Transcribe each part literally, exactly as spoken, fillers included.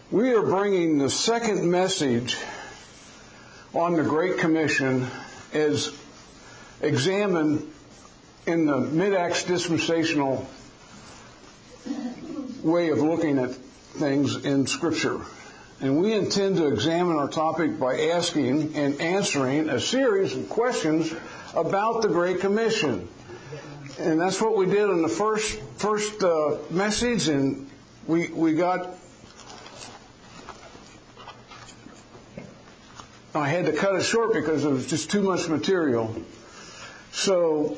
We are bringing the second message on the Great Commission as examined in the mid-Acts dispensational way of looking at things in Scripture. And we intend to examine our topic by asking and answering a series of questions about the Great Commission. And that's what we did in the first first uh, message, and we we got... I had to cut it short because it was just too much material. So,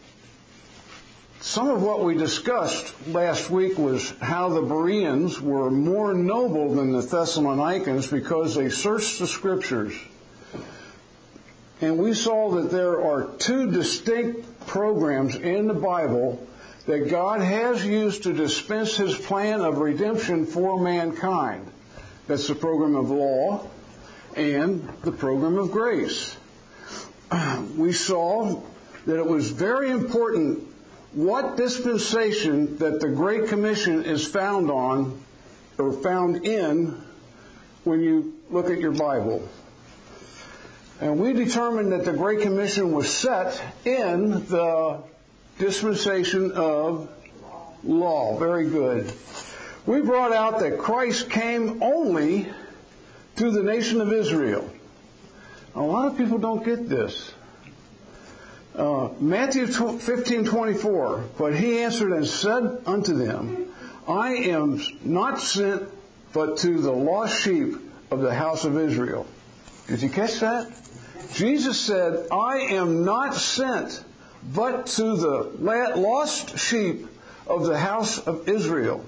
some of what we discussed last week was how the Bereans were more noble than the Thessalonians because they searched the Scriptures. And we saw that there are two distinct programs in the Bible that God has used to dispense His plan of redemption for mankind. That's the program of law and the program of grace. We saw that it was very important what dispensation that the Great Commission is found on or found in when you look at your Bible. And we determined that the Great Commission was set in the dispensation of law. Very good. We brought out that Christ came only to the nation of Israel. A lot of people don't get this. Uh, Matthew fifteen twenty-four, but he answered and said unto them, I am not sent but to the lost sheep of the house of Israel. Did you catch that? Jesus said, I am not sent but to the lost sheep of the house of Israel.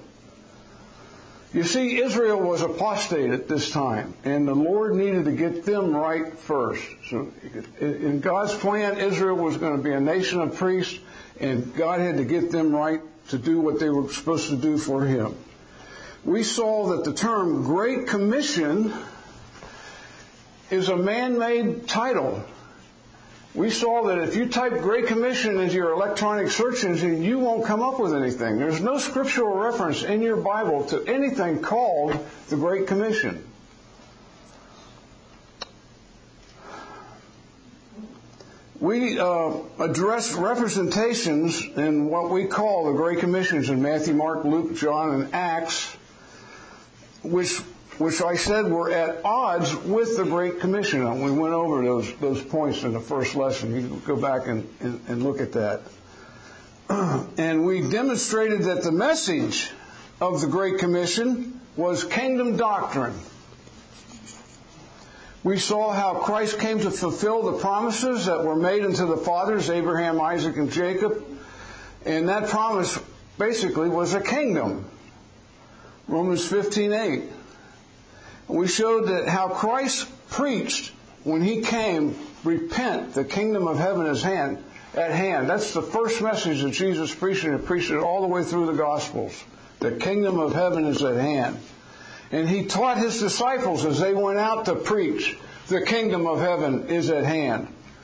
You see, Israel was apostate at this time, and the Lord needed to get them right first. So, in God's plan, Israel was going to be a nation of priests, and God had to get them right to do what they were supposed to do for Him. We saw that the term Great Commission is a man-made title. We saw that if you type Great Commission into your electronic search engine, you won't come up with anything. There's no scriptural reference in your Bible to anything called the Great Commission. We uh, addressed representations in what we call the Great Commissions in Matthew, Mark, Luke, John, and Acts, which which I said were at odds with the Great Commission. And we went over those those points in the first lesson. You can go back and, and, and look at that. And we demonstrated that the message of the Great Commission was kingdom doctrine. We saw how Christ came to fulfill the promises that were made unto the fathers, Abraham, Isaac, and Jacob. And that promise basically was a kingdom. Romans fifteen eight. We showed that how Christ preached when He came, repent, the kingdom of heaven is hand, at hand. That's the first message that Jesus preached, and He preached it all the way through the Gospels. The kingdom of heaven is at hand. And He taught His disciples as they went out to preach, the kingdom of heaven is at hand.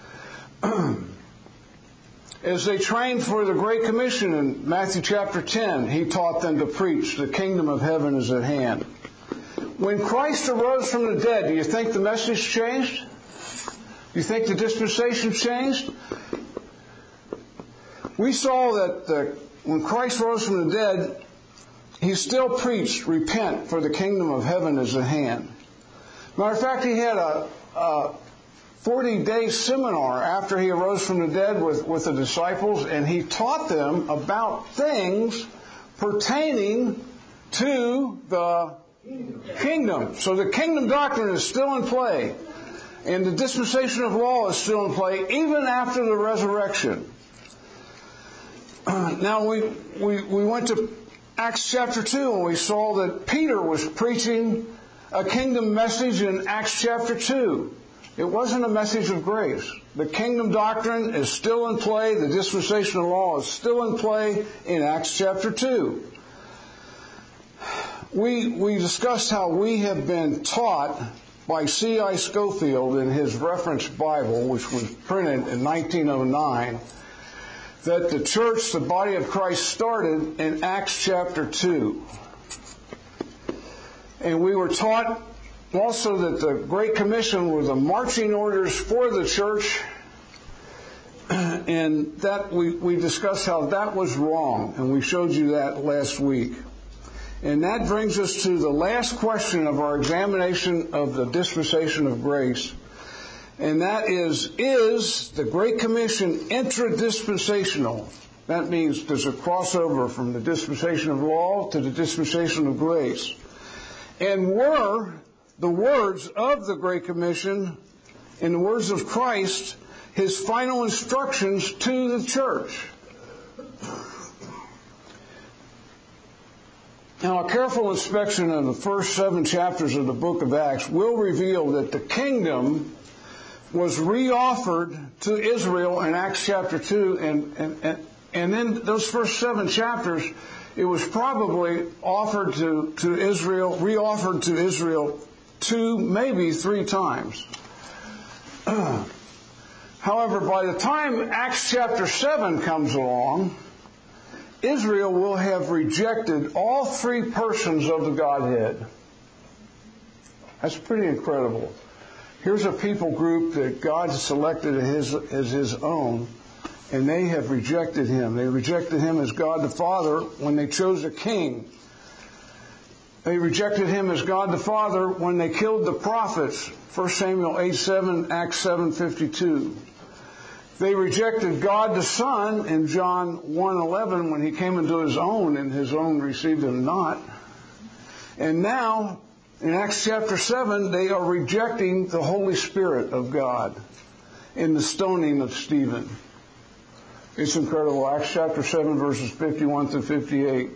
As they trained for the Great Commission in Matthew chapter ten, He taught them to preach, the kingdom of heaven is at hand. When Christ arose from the dead, do you think the message changed? Do you think the dispensation changed? We saw that the, when Christ rose from the dead, He still preached, repent, for the kingdom of heaven is at hand. Matter of fact, He had a, a forty-day seminar after He arose from the dead with, with the disciples, and He taught them about things pertaining to the kingdom. So the kingdom doctrine is still in play. And the dispensation of law is still in play even after the resurrection. Uh, now we, we, we went to Acts chapter two and we saw that Peter was preaching a kingdom message in Acts chapter two. It wasn't a message of grace. The kingdom doctrine is still in play. The dispensation of law is still in play in Acts chapter two. We we discussed how we have been taught by C I Scofield in his reference Bible, which was printed in nineteen oh nine, that the church, the body of Christ, started in Acts chapter two. And we were taught also that the Great Commission were the marching orders for the church, and that we, we discussed how that was wrong, and we showed you that last week. And that brings us to the last question of our examination of the dispensation of grace. And that is, is the Great Commission intradispensational? That means there's a crossover from the dispensation of law to the dispensation of grace. And were the words of the Great Commission, in the words of Christ, his final instructions to the church? Now, a careful inspection of the first seven chapters of the book of Acts will reveal that the kingdom was re-offered to Israel in Acts chapter two, and, and, and, and then those first seven chapters, it was probably offered to, to Israel, re-offered to Israel two, maybe three times. However, by the time Acts chapter seven comes along, Israel will have rejected all three persons of the Godhead. That's pretty incredible. Here's a people group that God selected as his, as his own, and they have rejected him. They rejected him as God the Father when they chose a king. They rejected him as God the Father when they killed the prophets, First Samuel eight seven, Acts seven fifty-two. They rejected God the Son in John one eleven when he came into his own, and his own received him not. And now, in Acts chapter seven, they are rejecting the Holy Spirit of God in the stoning of Stephen. It's incredible. Acts chapter seven, verses fifty-one through fifty-eight.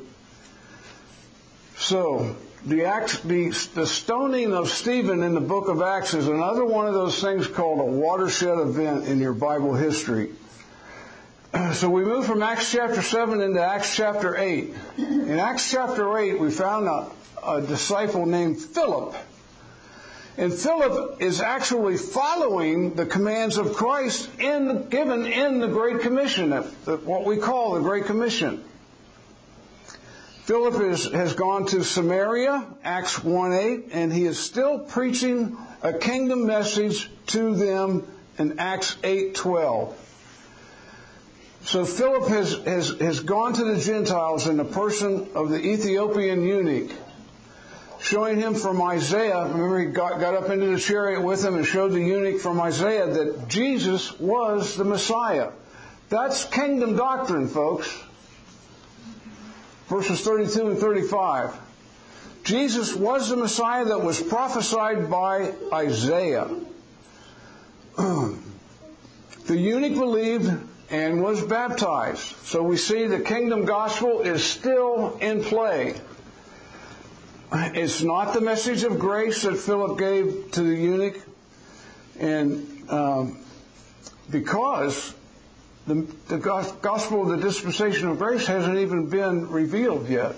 So, the, Acts, the, the stoning of Stephen in the book of Acts is another one of those things called a watershed event in your Bible history. So we move from Acts chapter seven into Acts chapter eight. In Acts chapter eight, we found a, a disciple named Philip. And Philip is actually following the commands of Christ in the, given in the Great Commission, what we call the Great Commission. Philip is, has gone to Samaria, Acts one eight, and he is still preaching a kingdom message to them in Acts eight twelve. So Philip has, has, has gone to the Gentiles in the person of the Ethiopian eunuch, showing him from Isaiah. Remember, he got, got up into the chariot with him and showed the eunuch from Isaiah that Jesus was the Messiah. That's kingdom doctrine, folks. Verses thirty-two and thirty-five. Jesus was the Messiah that was prophesied by Isaiah. The eunuch believed and was baptized. So we see the kingdom gospel is still in play. It's not the message of grace that Philip gave to the eunuch, and um, because the, the gospel of the dispensation of grace hasn't even been revealed yet.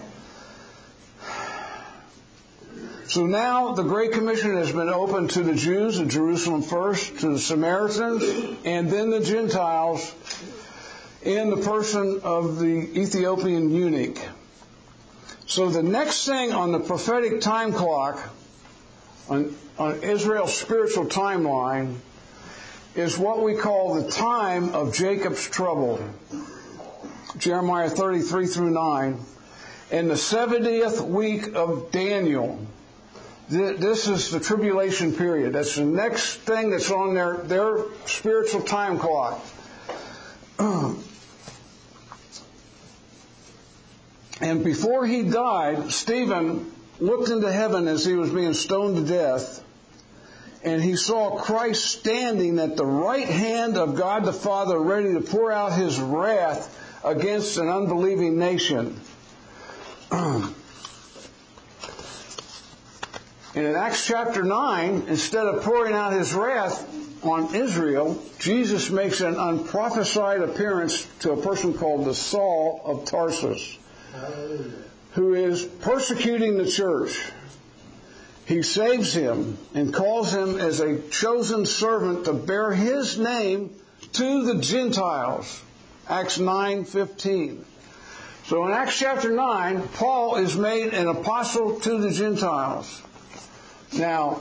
So now the Great Commission has been opened to the Jews in Jerusalem first, to the Samaritans, and then the Gentiles in the person of the Ethiopian eunuch. So the next thing on the prophetic time clock, on, on Israel's spiritual timeline, is what we call the time of Jacob's trouble. Jeremiah thirty-three through nine. In the seventieth week of Daniel. This is the tribulation period. That's the next thing that's on their, their spiritual time clock. And before he died, Stephen looked into heaven as he was being stoned to death, and he saw Christ standing at the right hand of God the Father, ready to pour out his wrath against an unbelieving nation. And in Acts chapter nine, instead of pouring out his wrath on Israel, Jesus makes an unprophesied appearance to a person called the Saul of Tarsus, who is persecuting the church. He saves him and calls him as a chosen servant to bear his name to the Gentiles. Acts nine fifteen. So in Acts chapter nine, Paul is made an apostle to the Gentiles. Now,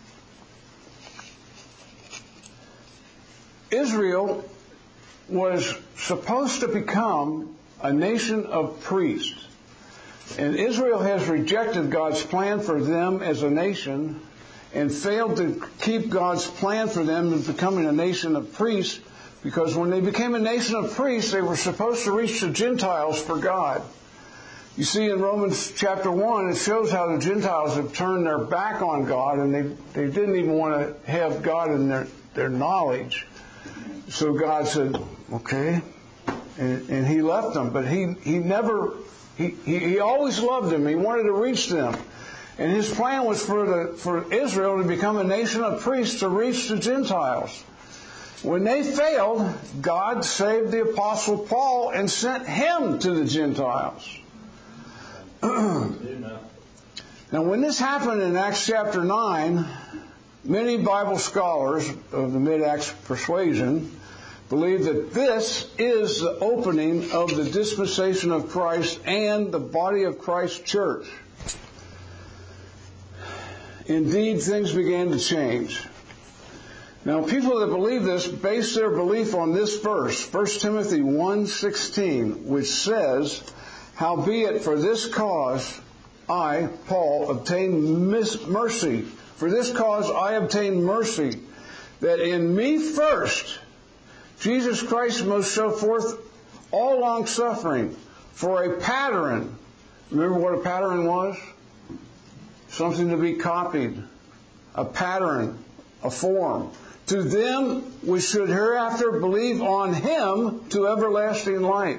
Israel was supposed to become a nation of priests. And Israel has rejected God's plan for them as a nation and failed to keep God's plan for them in becoming a nation of priests, because when they became a nation of priests, they were supposed to reach the Gentiles for God. You see in Romans chapter one, it shows how the Gentiles have turned their back on God, and they, they didn't even want to have God in their, their knowledge. So God said, okay, and, and He left them. But He, he never, he, he, he always loved them. He wanted to reach them. And His plan was for, the, for Israel to become a nation of priests to reach the Gentiles. When they failed, God saved the Apostle Paul and sent him to the Gentiles. Now, when this happened in Acts chapter nine, many Bible scholars of the mid-Acts persuasion believe that this is the opening of the dispensation of Christ and the body of Christ's church. Indeed, things began to change. Now, people that believe this base their belief on this verse, First Timothy one sixteen, which says, "Howbeit for this cause I, Paul, obtained mercy. For this cause I obtained mercy, that in me first Jesus Christ most show forth all long suffering for a pattern." Remember what a pattern was? Something to be copied. A pattern, a form. "To them which should hereafter believe on Him to everlasting life."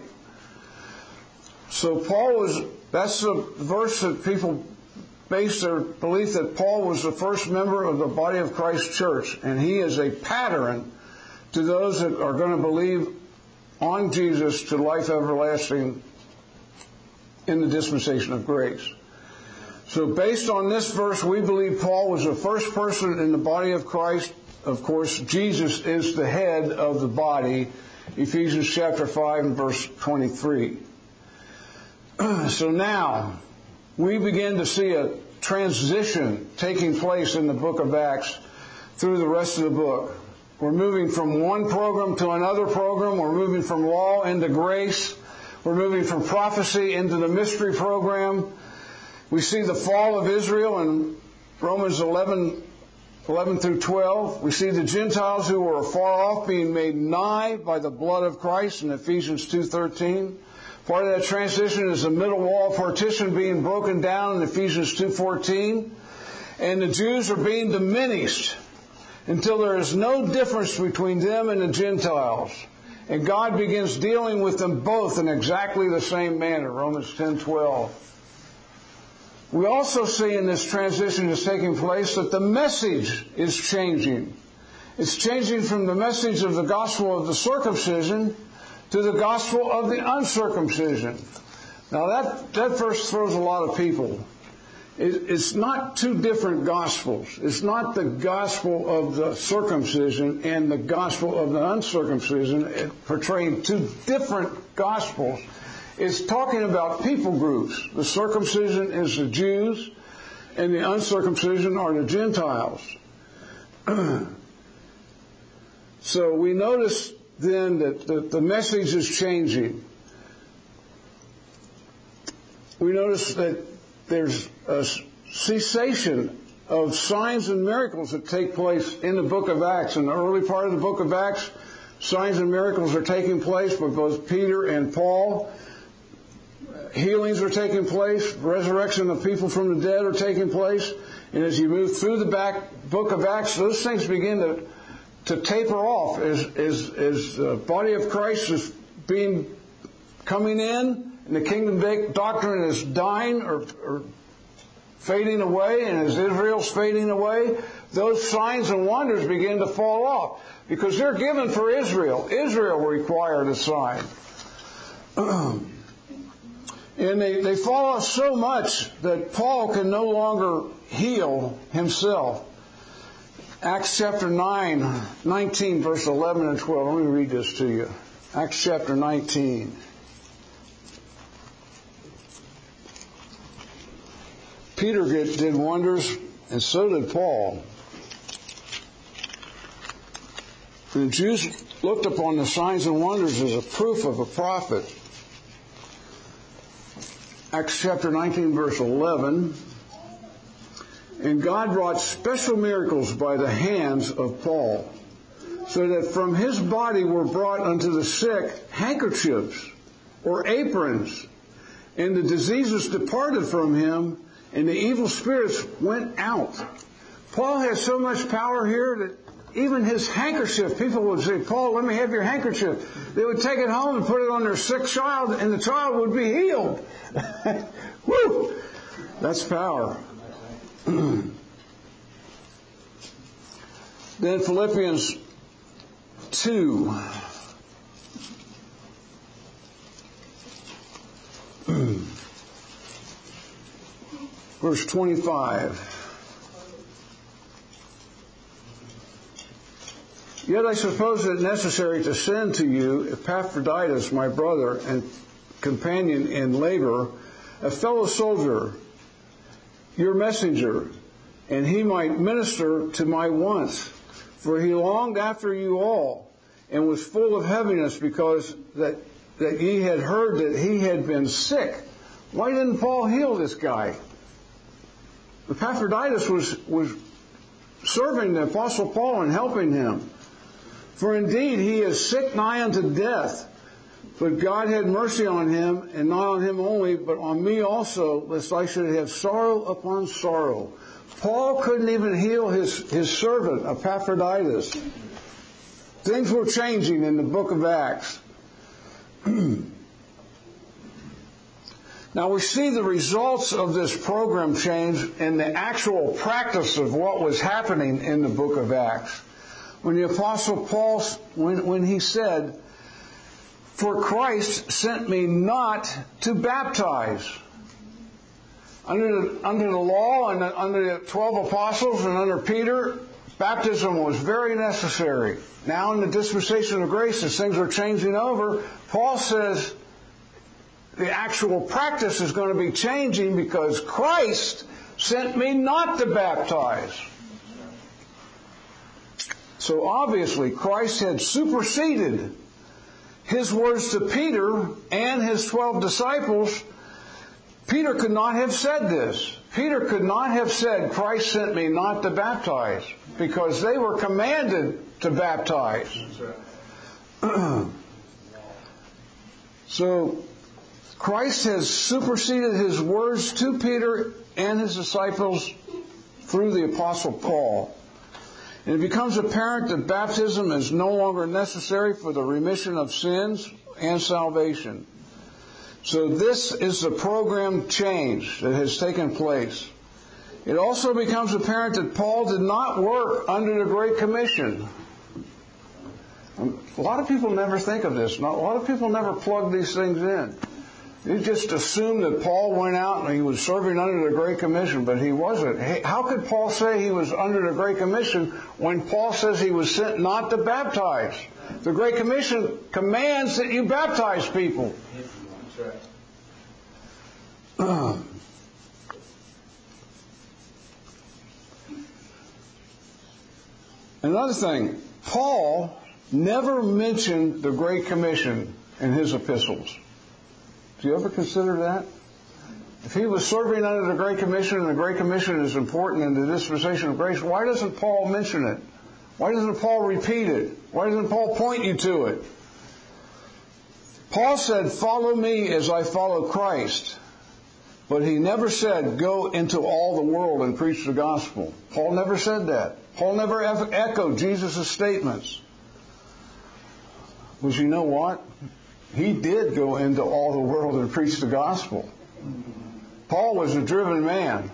So Paul was, that's the verse that people base their belief that Paul was the first member of the body of Christ's church. And he is a pattern to those that are going to believe on Jesus to life everlasting in the dispensation of grace. So based on this verse, we believe Paul was the first person in the body of Christ. Of course, Jesus is the head of the body. Ephesians chapter five and verse twenty-three. So now, we begin to see a transition taking place in the book of Acts through the rest of the book. We're moving from one program to another program. We're moving from law into grace. We're moving from prophecy into the mystery program. We see the fall of Israel in Romans eleven, eleven through twelve. We see the Gentiles who were far off being made nigh by the blood of Christ in Ephesians two thirteen. Part of that transition is the middle wall partition being broken down in Ephesians two fourteen. And the Jews are being diminished until there is no difference between them and the Gentiles. And God begins dealing with them both in exactly the same manner, Romans ten twelve. We also see in this transition that's taking place that the message is changing. It's changing from the message of the gospel of the circumcision to the gospel of the uncircumcision. Now that, that verse throws a lot of people. It, it's not two different gospels. It's not the gospel of the circumcision and the gospel of the uncircumcision. It portraying two different gospels. It's talking about people groups. The circumcision is the Jews, and the uncircumcision are the Gentiles. So we notice then that the, the message is changing. We notice that there's a cessation of signs and miracles that take place in the book of Acts. In the early part of the book of Acts, signs and miracles are taking place with both Peter and Paul. Healings are taking place. Resurrection of people from the dead are taking place. And as you move through the back book of Acts, those things begin to to taper off as, as, as the body of Christ is being coming in and the kingdom doctrine is dying or, or fading away, and as Israel's fading away, those signs and wonders begin to fall off because they're given for Israel. Israel required a sign. And they, they fall off so much that Paul can no longer heal himself. Acts chapter nine, nineteen, verse eleven and twelve. Let me read this to you. Acts chapter nineteen. Peter did wonders, and so did Paul. The Jews looked upon the signs and wonders as a proof of a prophet. Acts chapter nineteen, verse eleven. And God wrought special miracles by the hands of Paul, so that from his body were brought unto the sick handkerchiefs or aprons, and the diseases departed from him, and the evil spirits went out. Paul has so much power here that even his handkerchief, people would say, Paul, let me have your handkerchief. They would take it home and put it on their sick child, and the child would be healed. Woo! That's power. Then Philippians two. Verse twenty-five. Yet I suppose it necessary to send to you Epaphroditus, my brother and companion in labor, a fellow soldier, your messenger, and he might minister to my wants. For he longed after you all, and was full of heaviness, because that, that ye had heard that he had been sick. Why didn't Paul heal this guy? Epaphroditus was, was serving the Apostle Paul and helping him. For indeed he is sick nigh unto death. But God had mercy on him, and not on him only, but on me also, lest I should have sorrow upon sorrow. Paul couldn't even heal his, his servant, Epaphroditus. Things were changing in the book of Acts. Now we see the results of this program change in the actual practice of what was happening in the book of Acts. When the Apostle Paul, when, when he said, for Christ sent me not to baptize. Under the, under the law and under the twelve apostles and under Peter, baptism was very necessary. Now in the dispensation of grace, as things are changing over, Paul says the actual practice is going to be changing because Christ sent me not to baptize. So obviously Christ had superseded his words to Peter and his twelve disciples. Peter could not have said this. Peter could not have said, Christ sent me not to baptize, because they were commanded to baptize. So Christ has superseded his words to Peter and his disciples through the Apostle Paul. And it becomes apparent that baptism is no longer necessary for the remission of sins and salvation. So this is the program change that has taken place. It also becomes apparent that Paul did not work under the Great Commission. A lot of people never think of this. A lot of people never plug these things in. They just assume that Paul went out and he was serving under the Great Commission, but he wasn't. How could Paul say he was under the Great Commission when Paul says he was sent not to baptize? The Great Commission commands that you baptize people. Uh, another thing, Paul never mentioned the Great Commission in his epistles. Do you ever consider that? If he was serving under the Great Commission, and the Great Commission is important in the dispensation of grace, why doesn't Paul mention it? Why doesn't Paul repeat it? Why doesn't Paul point you to it? Paul said, follow me as I follow Christ. But he never said, go into all the world and preach the gospel. Paul never said that. Paul never echoed Jesus' statements. Because you know what? He did go into all the world and preach the gospel. Paul was a driven man.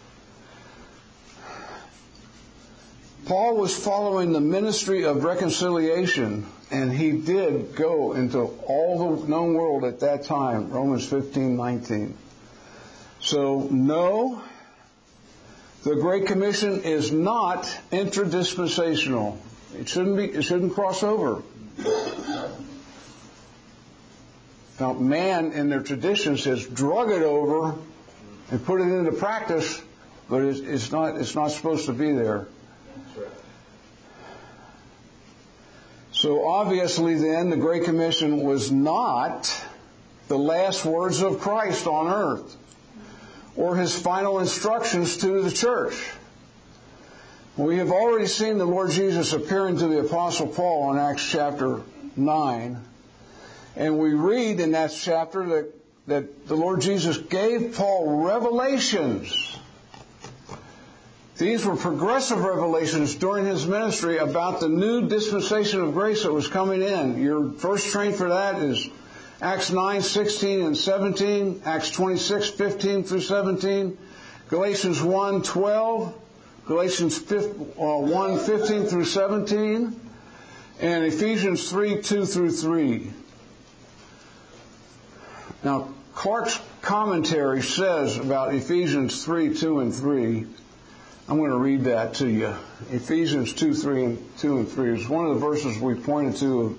Paul was following the ministry of reconciliation, and he did go into all the known world at that time, Romans fifteen nineteen. So, no, the Great Commission is not interdispensational. It shouldn't be, it shouldn't cross over. Now, man in their traditions has drug it over and put it into practice, but it's, it's not it's not supposed to be there. So obviously then the Great Commission was not the last words of Christ on earth or his final instructions to the church. We have already seen the Lord Jesus appearing to the Apostle Paul in Acts chapter nine. And we read in that chapter that, that the Lord Jesus gave Paul revelations. These were progressive revelations during his ministry about the new dispensation of grace that was coming in. Your first train for that is Acts nine, sixteen and seventeen, Acts twenty-six, fifteen through seventeen, Galatians one, twelve, Galatians one, fifteen through seventeen, and Ephesians three, two through three. Now, Clark's commentary says about Ephesians three, two and three, I'm going to read that to you. Ephesians two, three and two and three is one of the verses we pointed to.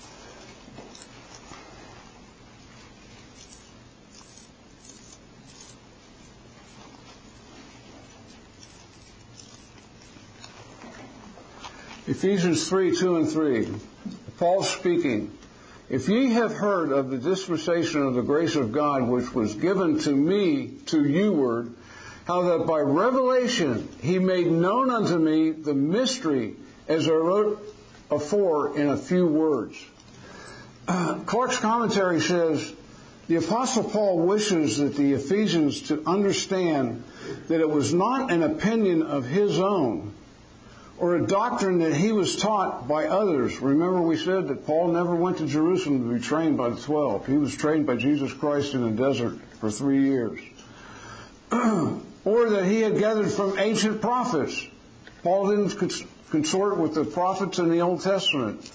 Ephesians three, two and three. Paul speaking. If ye have heard of the dispensation of the grace of God which was given to me to youward, how that by revelation he made known unto me the mystery, as I wrote afore in a few words. Uh, Clark's commentary says, the Apostle Paul wishes that the Ephesians to understand that it was not an opinion of his own, or a doctrine that he was taught by others. Remember we said that Paul never went to Jerusalem to be trained by the twelve. He was trained by Jesus Christ in the desert for three years. Or that he had gathered from ancient prophets. Paul didn't cons- consort with the prophets in the Old Testament.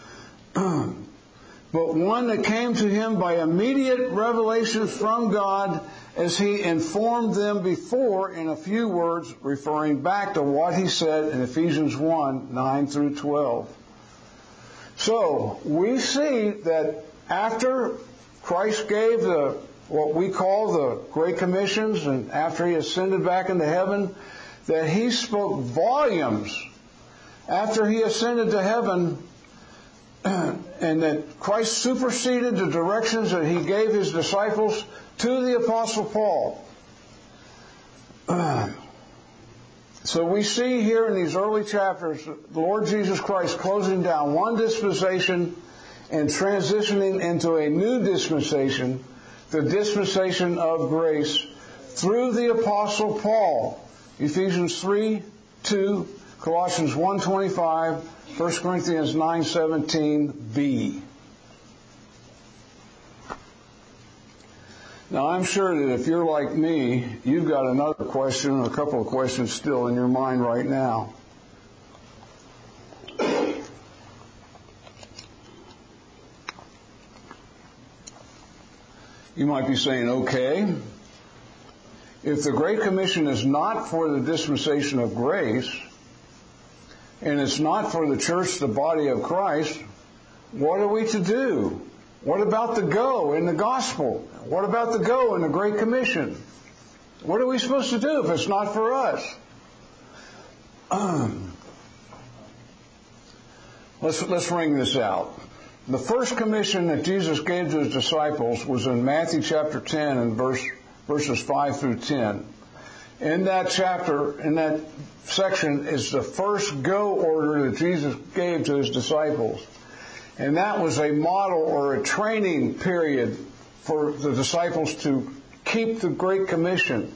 But one that came to him by immediate revelation from God, as he informed them before in a few words, referring back to what he said in Ephesians one, nine through twelve. So, we see that after Christ gave the what we call the Great Commissions, and after he ascended back into heaven, that he spoke volumes after he ascended to heaven, and that Christ superseded the directions that he gave his disciples to the Apostle Paul. So we see here in these early chapters the Lord Jesus Christ closing down one dispensation and transitioning into a new dispensation, the dispensation of grace, through the Apostle Paul. Ephesians three, two, Colossians one, twenty-five, First Corinthians nine, seventeen b. Now, I'm sure that if you're like me, you've got another question or a couple of questions still in your mind right now. You might be saying, okay, if the Great Commission is not for the dispensation of grace, and it's not for the church, the body of Christ, what are we to do? What about the go in the gospel? What about the go in the Great Commission? What are we supposed to do if it's not for us? Um, let's, let's ring this out. The first commission that Jesus gave to his disciples was in Matthew chapter ten and verse, verses five through ten. In that chapter, in that section, is the first go order that Jesus gave to his disciples. And that was a model or a training period for the disciples to keep the Great Commission.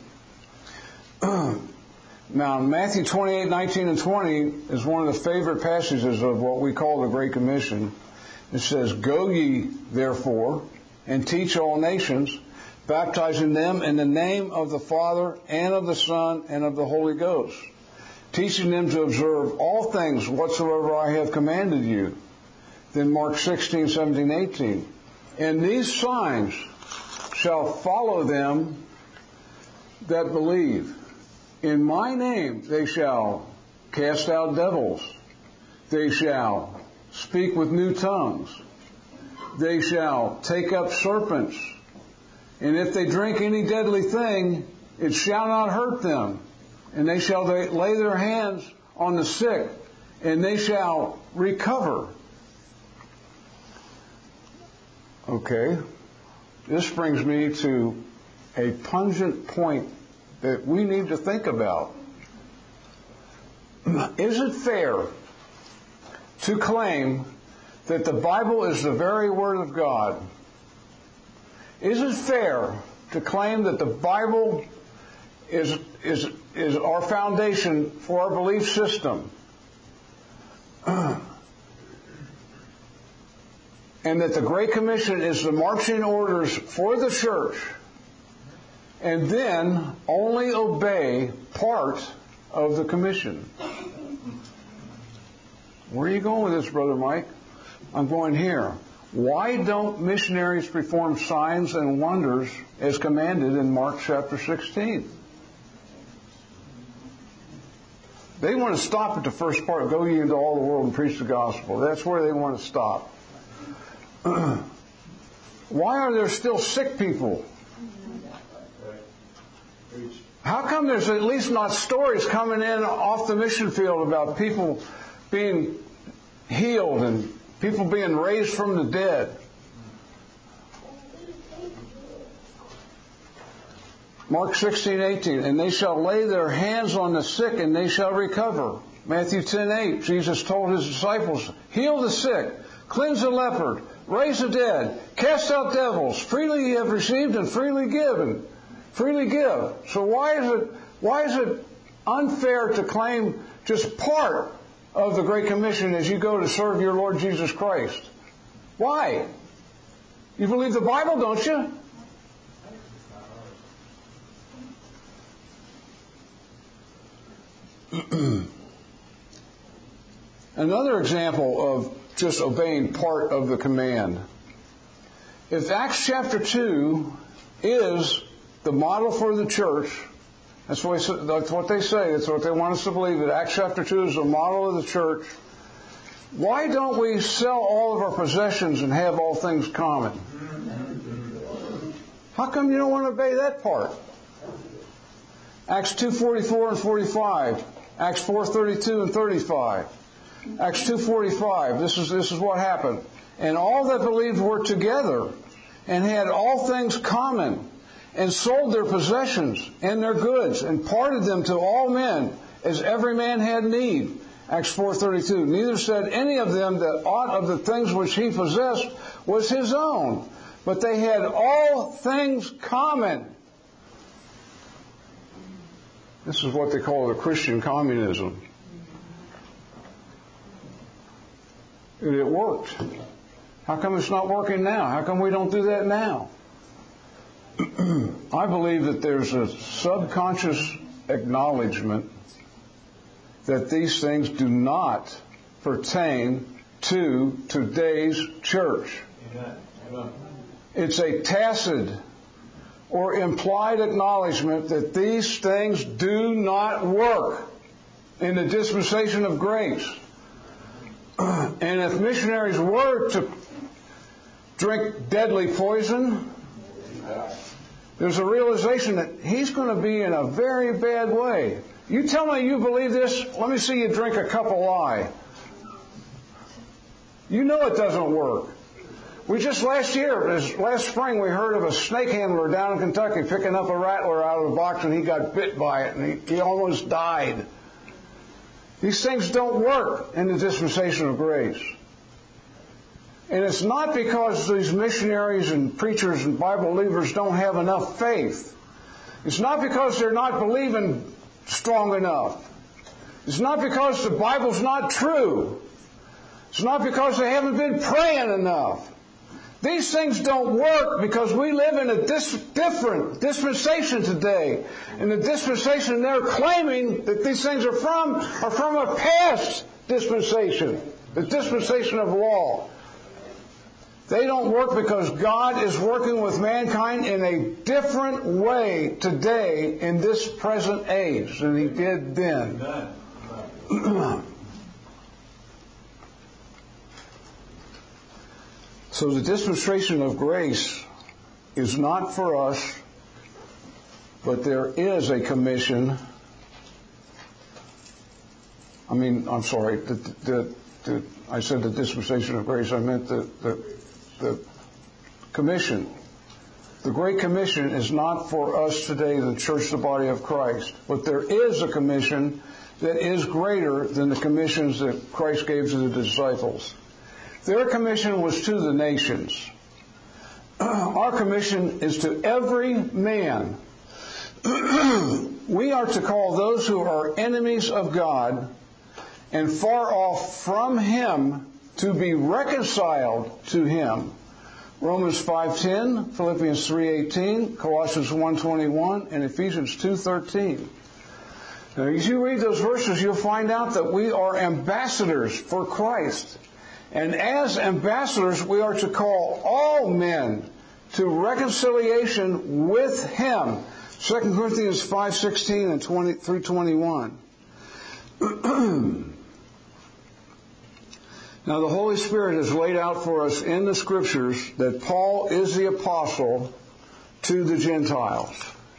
Now, Matthew twenty-eight, nineteen, and twenty is one of the favorite passages of what we call the Great Commission. It says, "Go ye, therefore, and teach all nations, baptizing them in the name of the Father, and of the Son, and of the Holy Ghost, teaching them to observe all things whatsoever I have commanded you." Then Mark sixteen, seventeen, eighteen. "And these signs shall follow them that believe. In my name they shall cast out devils. They shall speak with new tongues. They shall take up serpents. And if they drink any deadly thing, it shall not hurt them, and they shall lay their hands on the sick, and they shall recover. Okay, this brings me to a pungent point that we need to think about. Is it fair to claim that the Bible is the very Word of God? Is it fair to claim that the Bible is, is, is our foundation for our belief system? And that the Great Commission is the marching orders for the church, and then only obey part of the commission? Where are you going with this, Brother Mike? I'm going here. Why don't missionaries perform signs and wonders as commanded in Mark chapter sixteen? They want to stop at the first part, go ye into all the world and preach the gospel. That's where they want to stop. Why are there still sick people? How come there's at least not stories coming in off the mission field about people being healed and people being raised from the dead? Mark sixteen eighteen, and they shall lay their hands on the sick and they shall recover. Matthew ten eight, Jesus told his disciples, heal the sick, cleanse the leper, raise the dead, cast out devils. Freely ye have received and freely give, and freely give. So why is it why is it unfair to claim just part of the Great Commission as you go to serve your Lord Jesus Christ? Why? You believe the Bible, don't you? Another example of just obeying part of the command. If Acts chapter two is the model for the church, that's what, that's what they say, that's what they want us to believe, that Acts chapter two is the model of the church, why don't we sell all of our possessions and have all things common? How come you don't want to obey that part? Acts two forty-four and forty-five, Acts four thirty-two and thirty-five. Acts two forty-five, this is, this is what happened. And all that believed were together and had all things common, and sold their possessions and their goods, and parted them to all men, as every man had need. Acts four thirty-two. Neither said any of them that aught of the things which he possessed was his own, but they had all things common. This is what they call the Christian communism. And it worked. How come it's not working now? How come we don't do that now? I believe that there's a subconscious acknowledgement that these things do not pertain to today's church. Amen. It's a tacit or implied acknowledgement that these things do not work in the dispensation of grace. And if missionaries were to drink deadly poison, there's a realization that he's going to be in a very bad way. You tell me you believe this, let me see you drink a cup of lye. You know it doesn't work. We just last year, last spring, we heard of a snake handler down in Kentucky picking up a rattler out of the box, and he got bit by it, and he, he almost died. These things don't work in the dispensation of grace. And it's not because these missionaries and preachers and Bible believers don't have enough faith. It's not because they're not believing strong enough. It's not because the Bible's not true. It's not because they haven't been praying enough. These things don't work because we live in a dis- different dispensation today. And the dispensation they're claiming that these things are from are from a past dispensation, the dispensation of law. They don't work because God is working with mankind in a different way today in this present age than He did then. So the dispensation of grace is not for us But there is a commission. I mean, I'm sorry. The, the, the, I said the dispensation of grace. I meant the, the, the commission. The Great Commission is not for us today, the church, the body of Christ. But there is a commission that is greater than the commissions that Christ gave to the disciples. Their commission was to the nations. Our commission is to every man. We are to call those who are enemies of God and far off from Him to be reconciled to Him. Romans five ten, Philippians three eighteen, Colossians one twenty-one, and Ephesians two thirteen. Now, as you read those verses, you'll find out that we are ambassadors for Christ. And as ambassadors, we are to call all men to reconciliation with Him. Second Corinthians five sixteen and through twenty-one. Now, the Holy Spirit has laid out for us in the Scriptures that Paul is the apostle to the Gentiles.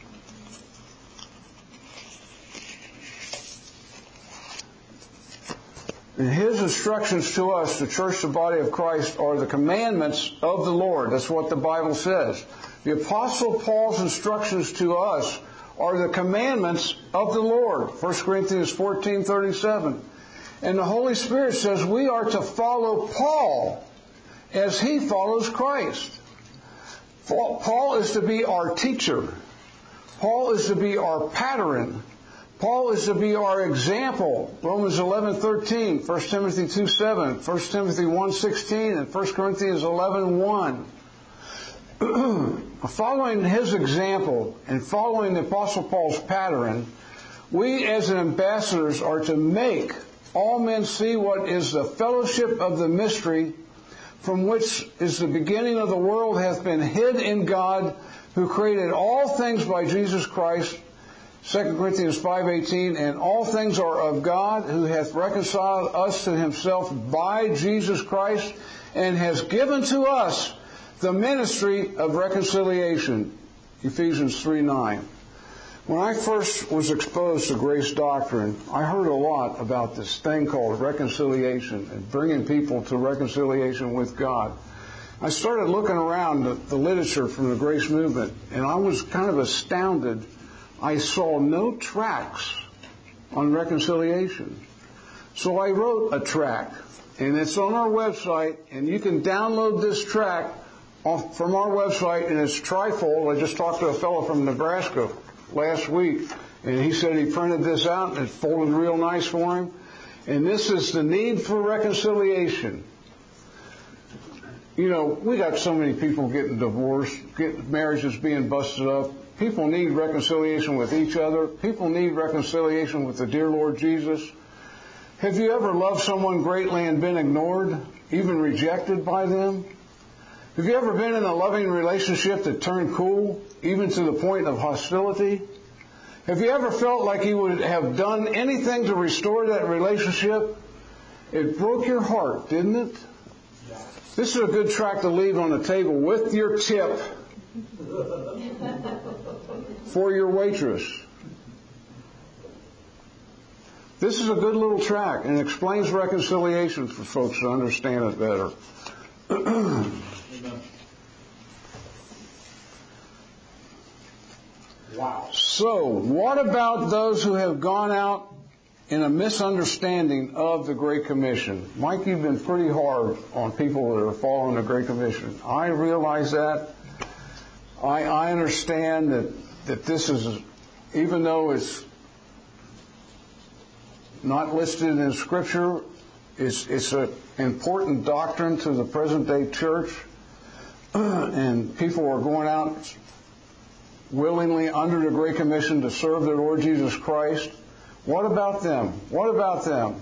And his instructions to us, the church, the body of Christ, are the commandments of the Lord. That's what the Bible says. The Apostle Paul's instructions to us are the commandments of the Lord. First Corinthians fourteen thirty-seven. And the Holy Spirit says we are to follow Paul as he follows Christ. Paul is to be our teacher. Paul is to be our pattern. Paul is to be our example. Romans eleven thirteen, First Timothy two seven, First Timothy one sixteen, and First Corinthians eleven one. Following his example and following the Apostle Paul's pattern, we as ambassadors are to make all men see what is the fellowship of the mystery, from which is the beginning of the world hath been hid in God, who created all things by Jesus Christ. Second Corinthians five eighteen, and all things are of God, who hath reconciled us to Himself by Jesus Christ, and has given to us the ministry of reconciliation. Ephesians three nine. When I first was exposed to grace doctrine, I heard a lot about this thing called reconciliation and bringing people to reconciliation with God. I started looking around the, the literature from the grace movement, and I was kind of astounded. I saw no tracts on reconciliation. So I wrote a tract, and it's on our website, and you can download this tract off from our website, and it's trifold. I just talked to a fellow from Nebraska last week, and he said he printed this out, and it's folded real nice for him. And this is the need for reconciliation. You know, we got so many people getting divorced, get, marriages being busted up. People need reconciliation with each other. People need reconciliation with the dear Lord Jesus. Have you ever loved someone greatly and been ignored, even rejected by them? Have you ever been in a loving relationship that turned cool, even to the point of hostility? Have you ever felt like you would have done anything to restore that relationship? It broke your heart, didn't it? This is a good tract to leave on the table with your tip for your waitress. This is a good little tract, and it explains reconciliation for folks to understand it better. Wow. So, what about those who have gone out in a misunderstanding of the Great Commission? Mike, you've been pretty hard on people that are following the Great Commission. I realize that. I, I understand that, that this is, even though it's not listed in Scripture, it's, it's an important doctrine to the present day church, and people are going out willingly under the Great Commission to serve their Lord Jesus Christ. What about them? What about them?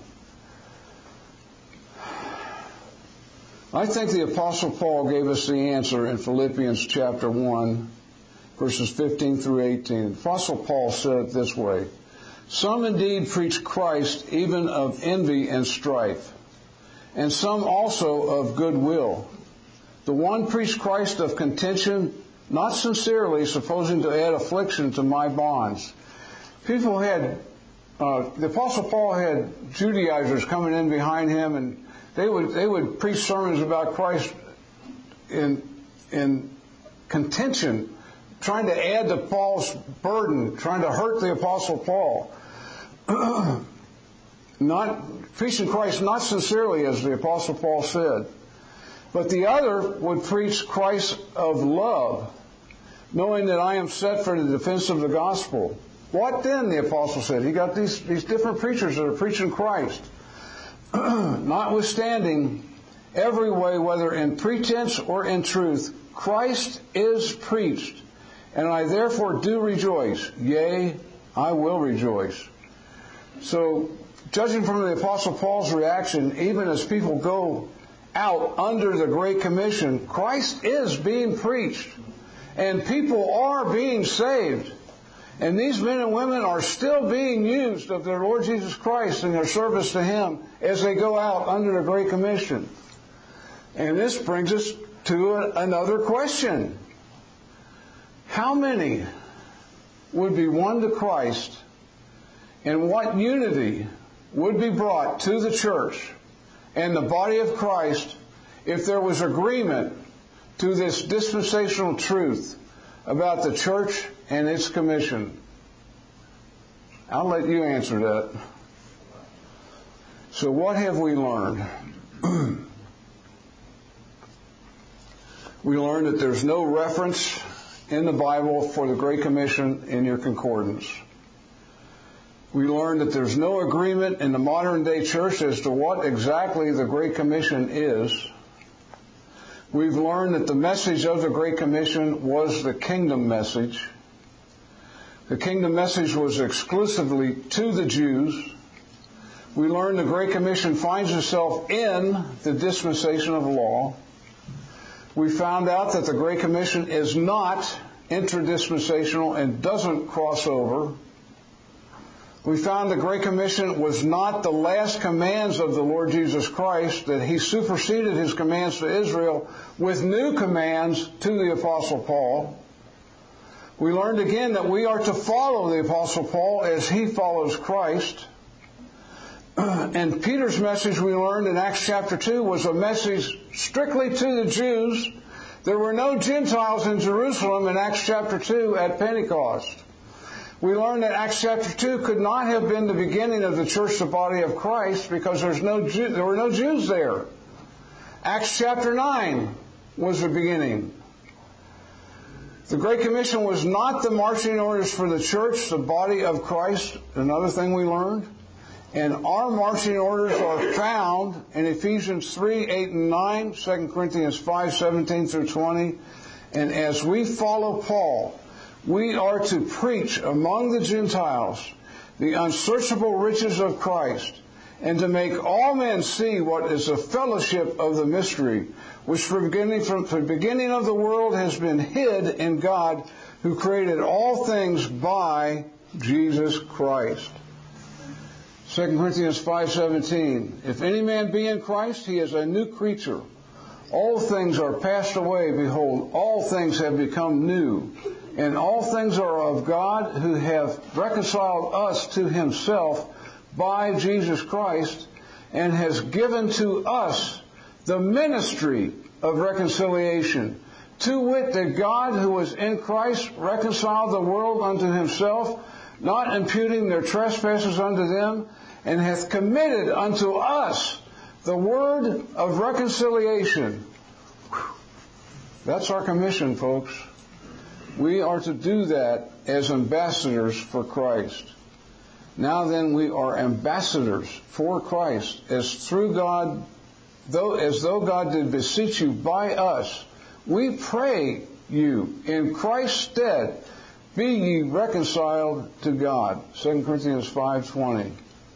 I think the Apostle Paul gave us the answer in Philippians chapter one, verses fifteen through eighteen. The Apostle Paul said it this way: some indeed preach Christ even of envy and strife, and some also of goodwill. The one preached Christ of contention, not sincerely, supposing to add affliction to my bonds. People had, uh, the Apostle Paul had Judaizers coming in behind him, and they would they would preach sermons about Christ in in contention, trying to add to Paul's burden, trying to hurt the Apostle Paul. Not preaching Christ not sincerely, as the Apostle Paul said. But the other would preach Christ of love, knowing that I am set for the defense of the gospel. What then, the Apostle said? He got these, these different preachers that are preaching Christ. Notwithstanding, every way, whether in pretense or in truth, Christ is preached, and I therefore do rejoice. Yea, I will rejoice. So, judging from the Apostle Paul's reaction, even as people go out under the Great Commission, Christ is being preached, and people are being saved. And these men and women are still being used of their Lord Jesus Christ in their service to Him as they go out under the Great Commission. And this brings us to a, another question. How many would be won to Christ, and what unity would be brought to the church and the body of Christ if there was agreement to this dispensational truth about the church and its commission? I'll let you answer that. So what have we learned? We learned that there's no reference in the Bible for the Great Commission in your concordance. We learned that there's no agreement in the modern day church as to what exactly the Great Commission is. We've learned that the message of the Great Commission was the kingdom message. The kingdom message was exclusively to the Jews. We learned the Great Commission finds itself in the dispensation of law. We found out that the Great Commission is not interdispensational and doesn't cross over. We found the Great Commission was not the last commands of the Lord Jesus Christ, that He superseded His commands to Israel with new commands to the Apostle Paul. We learned again that we are to follow the Apostle Paul as he follows Christ. And Peter's message, we learned in Acts chapter two, was a message strictly to the Jews. There were no Gentiles in Jerusalem in Acts chapter two at Pentecost. We learned that Acts chapter two could not have been the beginning of the church, the body of Christ, because there's no Jew, there were no Jews there. Acts chapter nine was the beginning. The Great Commission was not the marching orders for the church, the body of Christ, another thing we learned. And our marching orders are found in Ephesians three, eight, and nine, Second Corinthians five, seventeen through twenty. And as we follow Paul, we are to preach among the Gentiles the unsearchable riches of Christ, and to make all men see what is the fellowship of the mystery, which from beginning, from the beginning of the world has been hid in God, who created all things by Jesus Christ. Second Corinthians five seventeen, if any man be in Christ, he is a new creature. All things are passed away. Behold, all things have become new. And all things are of God, who have reconciled us to Himself by Jesus Christ, and has given to us the ministry of reconciliation. To wit, that God, who was in Christ, reconciled the world unto Himself, not imputing their trespasses unto them, and hath committed unto us the word of reconciliation. That's our commission, folks. We are to do that as ambassadors for Christ. Now then, we are ambassadors for Christ, as through God, though as though God did beseech you by us. We pray you, in Christ's stead, be ye reconciled to God. Second Corinthians five twenty.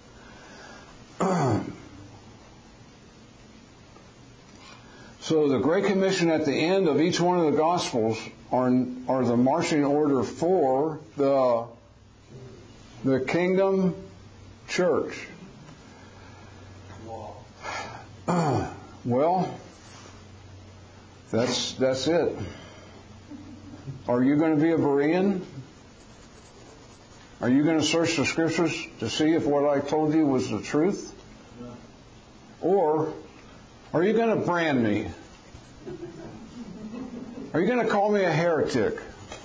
So the Great Commission at the end of each one of the Gospels are, are the marching order for the, the kingdom church. Well, that's that's it. Are you going to be a Berean? Are you going to search the Scriptures to see if what I told you was the truth? Or are you going to brand me? Are you going to call me a heretic?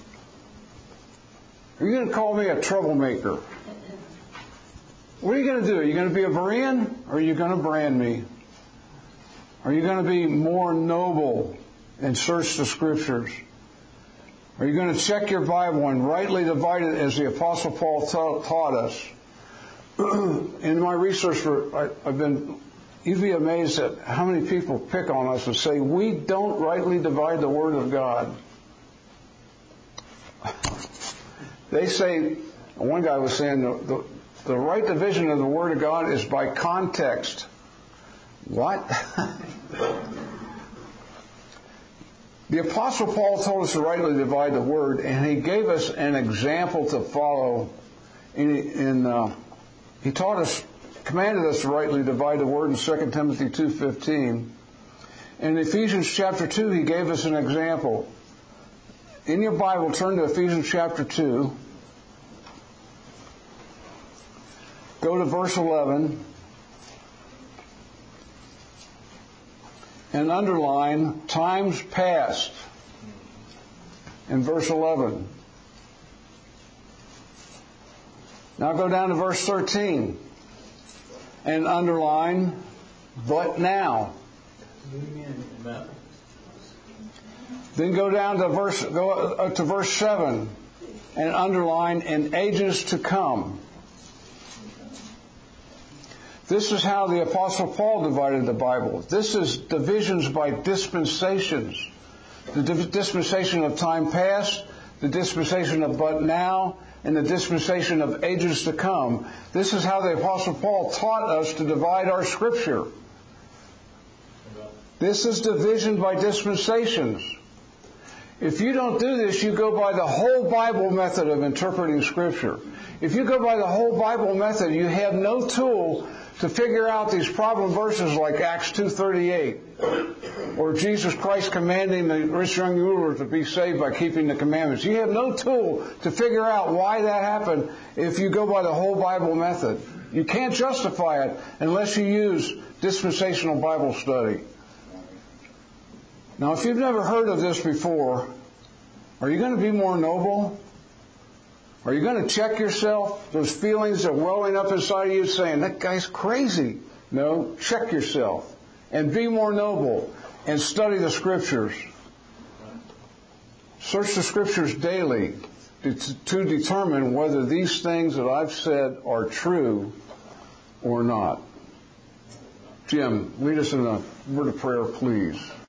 Are you going to call me a troublemaker? What are you going to do? Are you going to be a Berean, or are you going to brand me? Are you going to be more noble and search the Scriptures? Are you going to check your Bible and rightly divide it as the Apostle Paul ta- taught us? In my research, for, I, I've been, you'd be amazed at how many people pick on us and say, we don't rightly divide the Word of God. They say, one guy was saying, the, the, the right division of the Word of God is by context. What? The Apostle Paul told us to rightly divide the Word, and he gave us an example to follow. In, in uh, he taught us, commanded us to rightly divide the Word in Second Timothy two fifteen. In Ephesians chapter two, he gave us an example. In your Bible, turn to Ephesians chapter two. Go to verse eleven. And underline times past in verse eleven. Now go down to verse thirteen and underline but now. Then go down to verse go to verse seven and underline in ages to come. This is how the Apostle Paul divided the Bible. This is divisions by dispensations. The dispensation of time past, the dispensation of but now, and the dispensation of ages to come. This is how the Apostle Paul taught us to divide our Scripture. This is division by dispensations. If you don't do this, you go by the whole Bible method of interpreting Scripture. If you go by the whole Bible method, you have no tool to figure out these problem verses like Acts two thirty-eight, or Jesus Christ commanding the rich young ruler to be saved by keeping the commandments. You have no tool to figure out why that happened if you go by the whole Bible method. You can't justify it unless you use dispensational Bible study. Now, if you've never heard of this before, are you going to be more noble? Are you going to check yourself? Those feelings are welling up inside of you saying, that guy's crazy. No, check yourself and be more noble and study the Scriptures. Search the Scriptures daily to, to determine whether these things that I've said are true or not. Jim, lead us in a word of prayer, please.